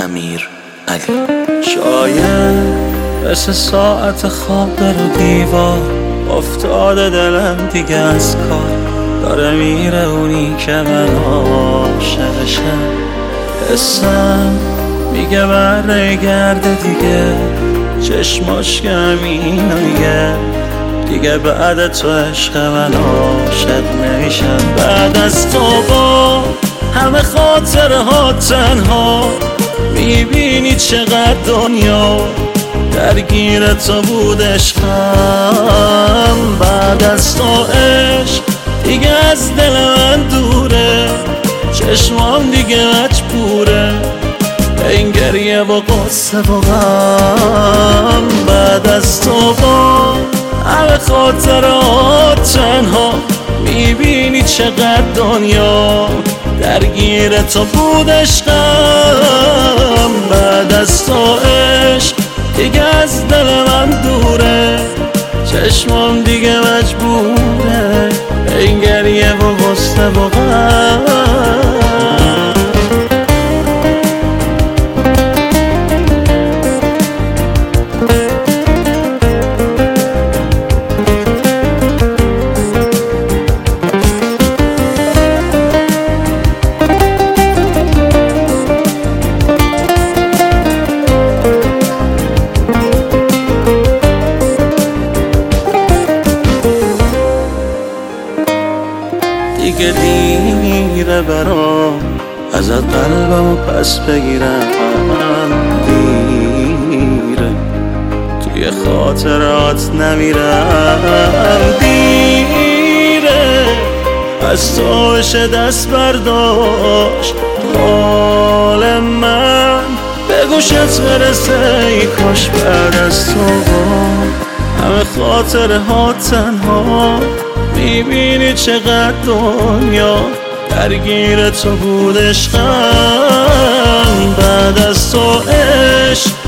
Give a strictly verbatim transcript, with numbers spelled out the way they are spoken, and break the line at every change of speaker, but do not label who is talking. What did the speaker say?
امیر علی.
شاید مثل ساعت خواب در دیوار افتاده دلم دیگه از کار، داره میره اونی که من عاشقشم. حسم میگه برگرده دیگه، چشماش همینو میگه دیگه بعد تو عشق من عاشق نمیشم. بعد از تو با همه خاطره ها تنها میبینی چقدر دنیا درگیر تو بود عشقم. بعد از تو عشق دیگه از دل من دوره، چشمام دیگه مجبوره این گریه و قصه و غم. بعد از تو با همه خاطرات تنها میبینی چقدر دنیا درگیر تو بود عشقم. بعد از تو عشق دیگه از دل من دوره، چشمام دیگه مجبوره این گریه و غصه و غم. دیگه دیره برام ازت قلبمو پس بگیرم، دیره توی خاطرات نمیرم، دیره از تو بشه دست برداشت حال من به گوشت برسه. ای کاش بعد از تو همه خاطره ها تنها میبینی چقدر دنیا درگیر تو بود عشقم. بعد از تو عشق